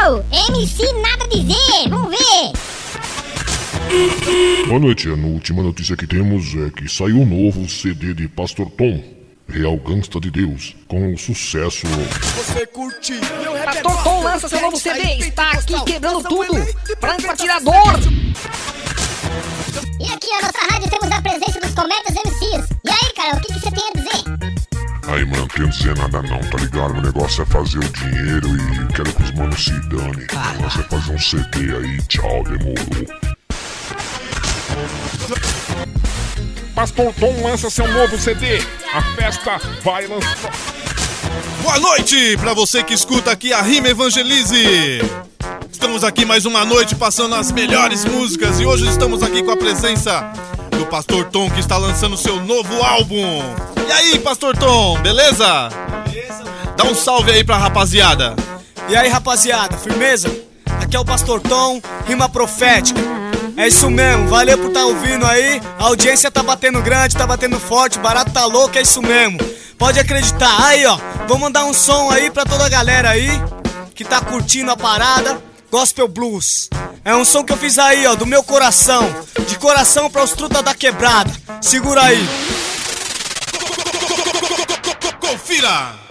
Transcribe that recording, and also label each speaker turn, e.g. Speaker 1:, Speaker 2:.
Speaker 1: Uou! MC Nada a Dizer! Vamos ver!
Speaker 2: Boa noite, a última notícia que temos é que saiu um novo CD de Pastor Tom, Real Gangsta de Deus, com um sucesso.
Speaker 3: Você curte?
Speaker 4: Pastor Tom lança seu novo CD, está aqui quebrando tudo, branco atirador.
Speaker 1: E aqui na nossa rádio temos a presença dos Cometas MCs. E aí, cara, o que você tem a dizer?
Speaker 2: Aí, mano, não tenho a dizer nada não, tá ligado? O negócio é fazer o dinheiro e quero que os manos se dane. O negócio é fazer um CD aí, tchau, demorou.
Speaker 5: Pastor Tom lança seu novo CD. A festa vai lançar.
Speaker 3: Boa noite pra você que escuta aqui a Rima Evangelize. Estamos aqui mais uma noite passando as melhores músicas e hoje estamos aqui com a presença do Pastor Tom, que está lançando seu novo álbum. E aí, Pastor Tom, beleza?
Speaker 6: Beleza.
Speaker 3: Dá um salve aí pra rapaziada.
Speaker 6: E aí, rapaziada, firmeza? Aqui é o Pastor Tom, Rima Profética. É isso mesmo, valeu por estar ouvindo aí. A audiência tá batendo grande, tá batendo forte, o barato tá louco, é isso mesmo. Pode acreditar. Aí, ó, vou mandar um som aí pra toda a galera aí que tá curtindo a parada Gospel Blues. É um som que eu fiz aí, ó, do meu coração. De coração pra os truta da quebrada. Segura aí.
Speaker 3: Confira!